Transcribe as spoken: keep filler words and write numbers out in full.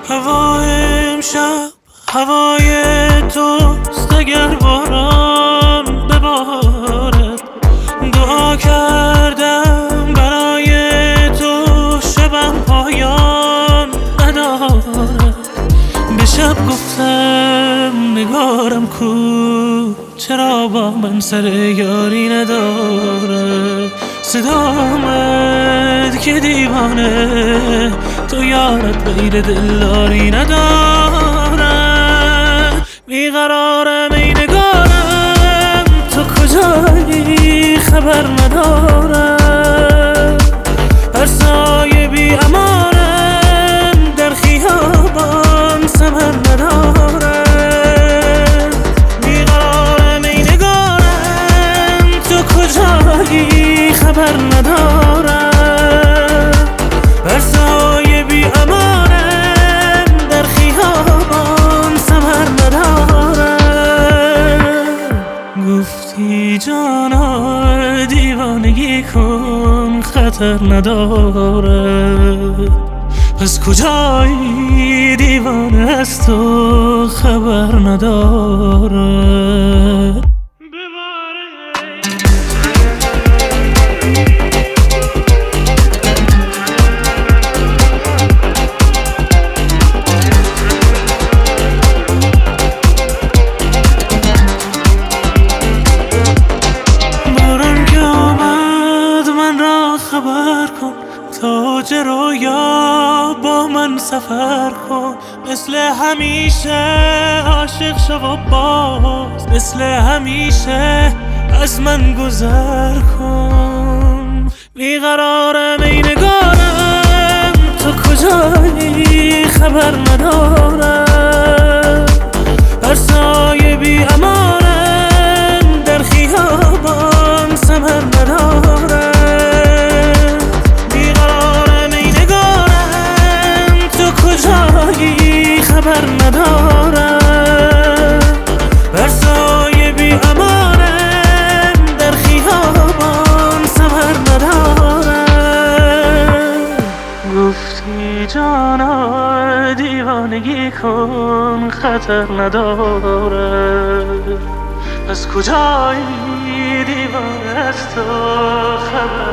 هوای امشب هوای توست، اگر باران ببارد. دعا کردم برای تو شبم پایان ندارد. به شب گفتم نگارم کو، چرا با من سر یاری نداره. صدا آمد که دیوانه تو یارت غیر دلداری نداره. بیقرارم ای نگارم تو کجایی خبر ندارم. هر سایه بی امانم در خیابان ثمر نداره. بیقرارم ای نگارم تو کجایی خبر ندارم. هر سایه بی امانم در خیابان ثمر نداره. گفتی جانا دیوانگی کن خطر نداره. پس کجایی دیوانه از تو خبر نداره. خبر کن تاج رویا با من سفر کن. مثل همیشه عاشق شو و باز مثل همیشه از من گذر کن. بیقرارم ای نگارم تو کجایی خبر ندارم. هر سایه بی امانم در خیابان ثمر نداره. کجایی خبر ندارم. بر سایه بی امانم در خیابان ثمر ندارم. گفتی جانا دیوانگی کن خطر نداره. از کجایی دیوانه از تو خبر